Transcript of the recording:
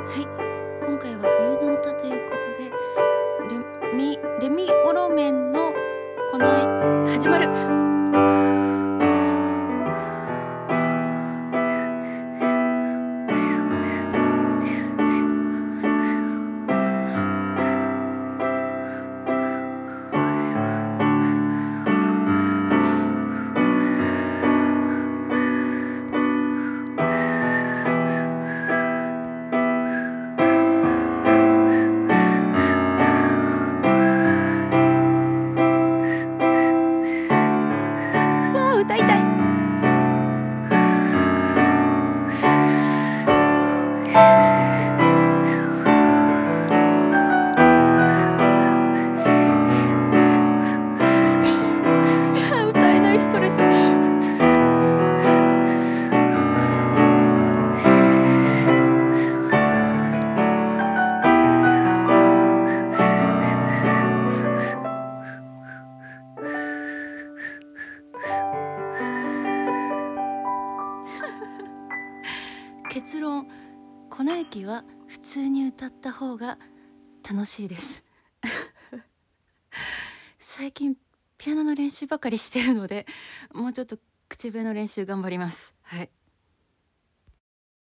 はい、今回は冬の歌ということでレミオロメンのこの始まる歌いたい。歌えないストレス。結論、粉雪は普通に歌った方が楽しいです最近ピアノの練習ばかりしてるので、もうちょっと口笛の練習頑張ります。はい。